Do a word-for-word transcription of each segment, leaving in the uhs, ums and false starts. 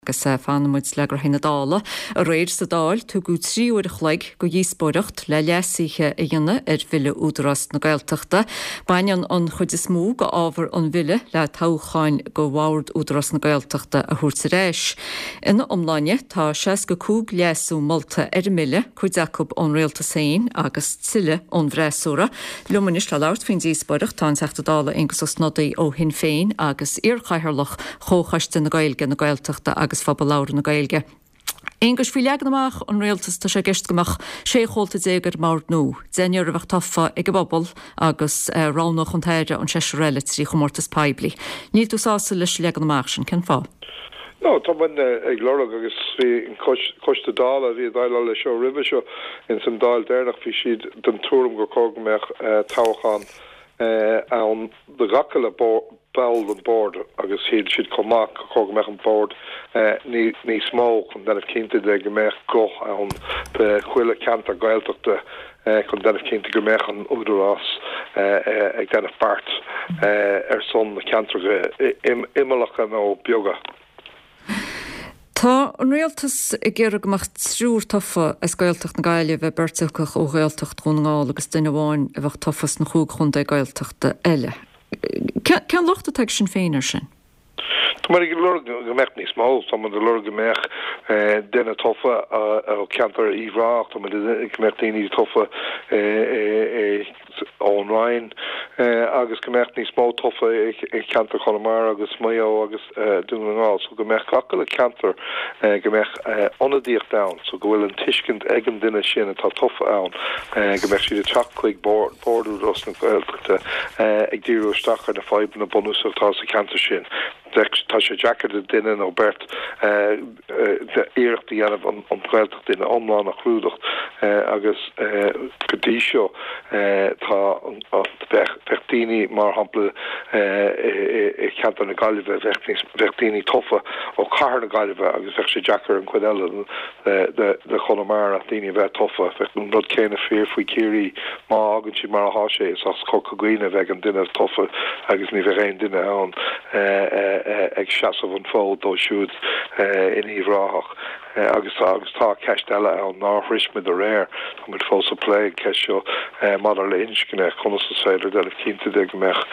agus fanmuid legur hinna dála a réir sa dáil tú go tríúir chleig go díosbóireacht le leasíthe a dhéine ar bhile údarás na Gaeltachta. Baineann an chuid is mó go ábhar an bhile le táchain go bhhaird údarás na Gaeltachta a thuairte réis. Ina omláine tá seas go cúg leasú molta ar mille chuid Jacob an réalta sain agus tiile an bhreasúra. Lumanis le labhart faoin díosbóireacht tá an teachta dála ingus os nodaí ó hin féin agus iarchaithirlach chóchaiste na Gaeilge na Gaeltachta agus fabal láir na Gaeilge. Ingus fi leag amach an réaltas tá sé gist gomach sé chólta dégur mar nó. Déinear a bheith tofa ag go bobbal agus ránach an taire an seisiúile trí chomórtas paibli. Ní tú sása leis leag amach sin cen fá? No, tá man ag lorug agus fi in costa dála vi dála le seo ribe seo in san dáil déirnach fi siad den túrum go cógmeach táchan an de rakkele bell an board agus hiad siad comach chog meach an board ní ní smó chun den cínta de go meach go an de chuile cantar Gaeltachta chun den cínta go meach an údarás ag den bart ar son na cantar imimelacha nó bioga. Tá an réaltas i ggéire goach trúr tofa is Gaeltacht na Gaile bheith bertilcach ó Gaeltacht chungáil agus duine bháin a bheith tofas na chúg chun de Gaeltachta eile. Cean lochta teag sin féinar sin? Tá mar ag lor gomeach níos mó, tá man de lor gomeach denna tofa ó cantar íhrácht, tá man gomeach daoine tofa ónráin agus gomeach níos mó tofa ag cantar Connemara agus Mayo agus dúnaá, so gomeach cacail cantar gomeach onadíoch da, so go bhfuil an tuiscint ag an duine sin atá tofa ann, gomeach siad a teachcuig bordú ros na Gaeltachta ag díú stachar na fáib na bonúsach tá sa cantar sin. Tá sé Jackar a duine ó bert éireachtaí anamh an Gaeltacht duine omláin nach chrúdacht agus godí seo tá bhechttíní mar hampla cheantar na Gaillimhe bhechttíní tofa ó char na Gaillimhe agus bheith sé Jackar an cuideile de Connemara daoine bheith tofa bheith an rud céine fér faoi céirí má agan si mar a háise is as cocaghine bheith an duine tofa agus ní bheith réon duine ann ag seasamh an fód dó siúd in íhráthach agus agus tá ceist eile an náthrismid a réir tá mud fós a pléig ceist seo madar le inscinne chunas sa féidir de cinnta de gomeach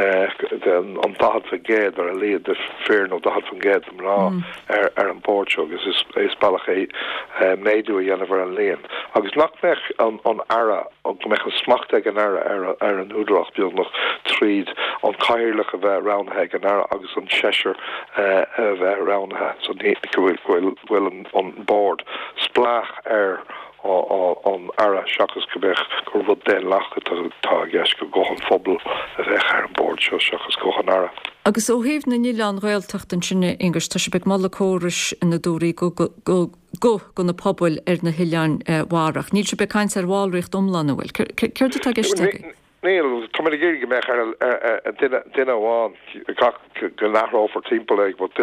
an dahad fa géad ar a léad de fér nó dahad fan géad am rá ar an bord seo agus is bailach é méadú a dhéanamh ar an léon. Agus nach mech an ara an gomeach an smacht ag an ara ar an údrach beag noch tríd an caiirlach a bheith ránathe an ara agus an seisiir a bheith ránathe, so ní bhfuil an board splach ar an ara seachas go bheith gur bhd den lacha tá gceis go gochan fphobal a bheith ar an board seo seachas gochan ara. Agus ó héamh na níile an Gaeltachtain sinne ingus tá sé beag mala córis ina dúraí go go go na pobl ar na hiileán mharach. Níl sé beag caint ar bháilreacht omlána bhfuil. Céirte tá gceiste? Níl, tá mar géir go meach ar duine bháin go nachrá for timppla ag, but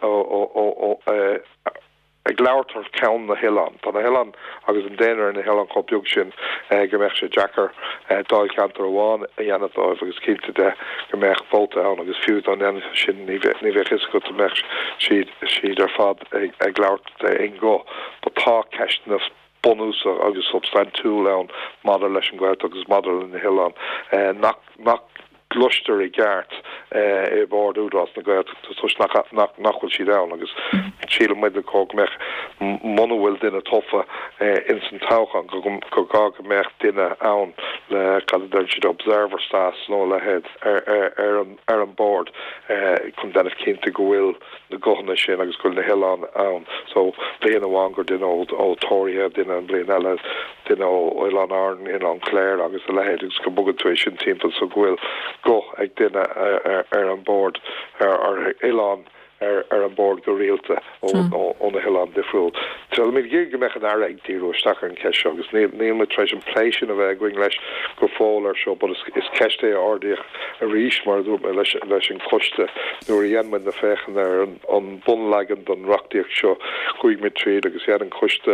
duine ag leabhartar ceann na Hiileán. Tá na Hiileán agus an déanaar in na Hiileán cópiúg sin go meach sé Jackar dáil cantar amháin a dhéanamh agus cinnte de go meach fóta ann agus fiú an déana sin ní bheith is go go meach siad ar fad ag leabhart in go, ba tá ceist na bonúsa agus substantúil ann madar leis an Gaeltacht agus madar in na Hiileán nach gluster i gart e bord údras na Gaeltacht tus nachhfuil siad ann agus síle muid a cóg meach monohfuil duine tofa in san táchan go gá go meach duine ann le cad siad observer stas nó le head ar an board chun denmh cinnta go bhfuil na gohanna sin agus goil na Hiileán ann, so blian amháin gur duine ó Tóirithe duine an blian eile duine ó Oileán Arn in an Clare agus a lehéad agus go bugad tuéis sin timppla so gohfuil go ag duine ar an board ar Oileán ar an board go réalta ó na Hiileán difriúil. Til mé gé me an aig díró staach an ce agus néime tre an pléisisin a bheith going leis go fáil seo, bud is ceiste ardíoch a ríis mar dú me leis leis an coiste nuair dhéanmin na féchan ar an bunlagan don rocktíoch seo chuig mit tríd agus an coiste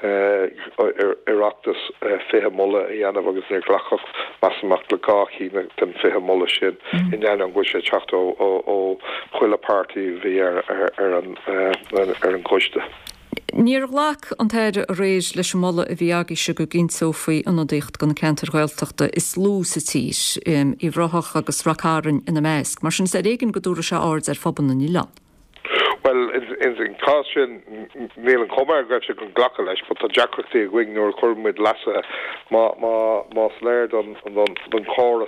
Ireachtas fé molle i anamh agus ní glachach masach le gáí den fé molle sin in an an go sé techt ó ó chuile party hí ar an ar an coiste. Níor lách an taide a rééis leis molle a bhíagi se go ginn sofaí anadíocht gan cantar ghilteachta is lú sa tíis i bhrothach agus rakárin ina measc, mar sin sé éigen goúra se áard ar faban na nílan. Well, in in caution, Neil and Comer got you can glock leis, but the Jackrati wing nor curm with Lassa, ma ma ma slared on on on chorus.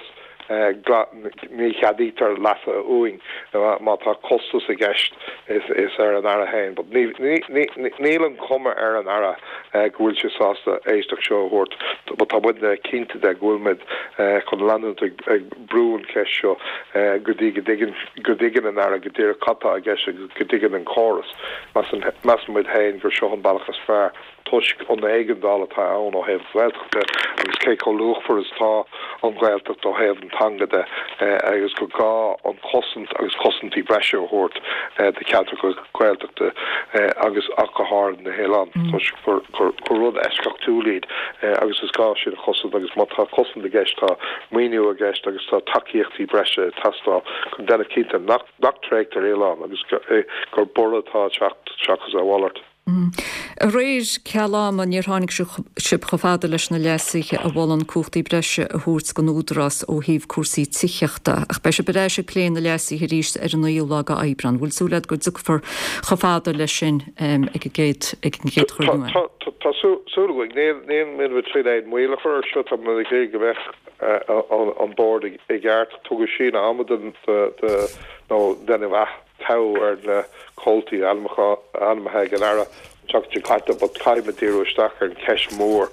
Ní cheadítar lasa uing má tá costas a gceist is is ar an ara hain, but níl an cuma ar an ara gúil se sásta éisteach seo hort, but tá bud cínta de gúilmid chun landú ag brún ceis seo go ddigan an ara go dtíir catá a gceist go ddigan an choras mas muid hain gur seo an bailachas fearr tusk an eigendal atá an ó heh bhilteachta agus cé có luch for is tá an bhilteach ó heh tanga de agus go gá an cosint agus cosintí breise hort de ceantar go ghailteachta agus achathar na héán go rud escachtúlíd agus is gá sin a chosint agus má tá cosint a gceist tá muoinú a gceist agus tá takeíochttaí breise tastá chun denna cinnta nach tréachtar éán agus gur borlatá teachchas a bhallart. A réir ceám a níortháinig sib chofáda leis na lesaige a bhil an cuachtaí breise a thuirt go údras ó híomh cuasaí ticheachta ach bei se beréis a léin na lesaí a ríist ar an íolaga aibran. Bhfuil súlaid go dúchfar chofáda lei sin ag géad ag an géad chuirnú. Tásúlaigh néon min bh tríd éid muile chuir seo am na gé go bheith an board i gceart tugu sin amadan nó denna bheith tau ar na coltaí almacha an ara tucht caiite, but caiimedíú staach ar an ceis mór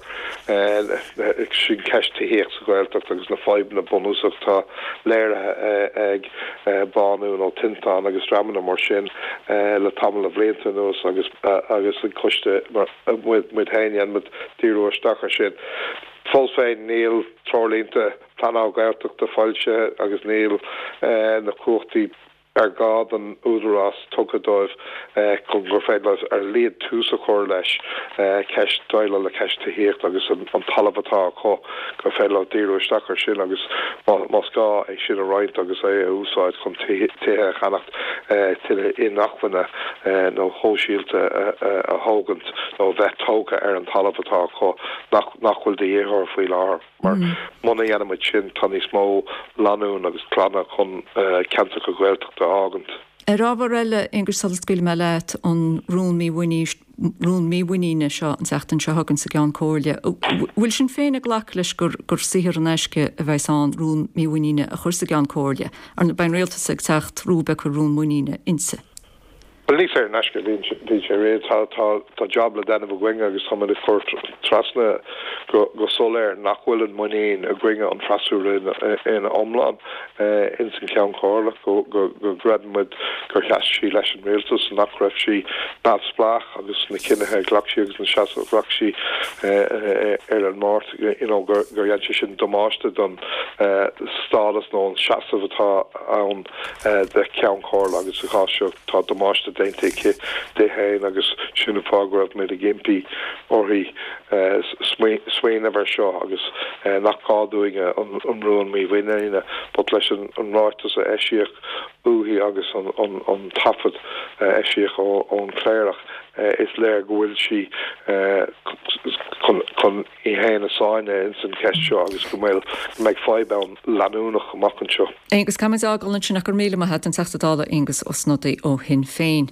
ag sin ceiste héach sa ghailteach agus na fáib na bonúsach tá léirethe ag banú nó tintán agus ramanna mar sin le tamil a bhléanta nús agus agus an coiste muid hain mit díú staach ar sin. Fós féin níl trolínta planá ghailteach de fáilte agus níl na cuachtaí ar gád an údarás tugadóibh chun gur féidir ar líad túsa chóir leis ceist dáile le ceiste héocht agus an talbatá có go féile díú stachar sin agus más gá é sin a roiint agus é úsáid chun tuthe chanacht tuile in nachfanna nó hóisiílte a thugant nó bheith tóga ar an talbatá có nachhfuil de dhéthir faoi láthair mar muna dhéanamid sin tan níos mó lanún agus clanna chun ceanta go ghilteach agant. Er ábhar eile ingur salscoil me leit an rún mí bhuiíine seo an seachtain se hagann sa ceann cóirle. Bhfuil sin féin a ghlach leis gur gur sihir an eisce a bheith an rún mí bhuiíine a chur sa ceann cóirle, ar na bain réaltas ag techt rúbe chu rún muíine insa. Well, ní sé neisce dí sé réad tá job le denna bhgwinge agus tá de chuir trasna go soléir nachhfuiln muín a gringe an trasú in omláán in san ceann cóirla go gradmuid gur cheas sí leis an réaltas nach raibh sí náfsplach agus na cinnethe glachsí agus na seaachreach sí ar an mát gur dhéanse sin domáiste don stádas nó an seaamh atá ann de ceann cóirla agus a cháisio tá domáiste déinte dé hain agus siúna fágrad mé a gimpi orthaí smaoine bhar seo agus nacháúige an rún mí bhuiine, but leis an ráitas a eisiíoch uí agus an tafad eisiíoch ón chléirech is léir gohfuil si chun i héana sáine in san ceist seo agus go méil meid fáibán leanúnach amachchan seo. Agus cam ágáiln sin nach gur míle hat an teachtadála agus os nódaí ó hin féin.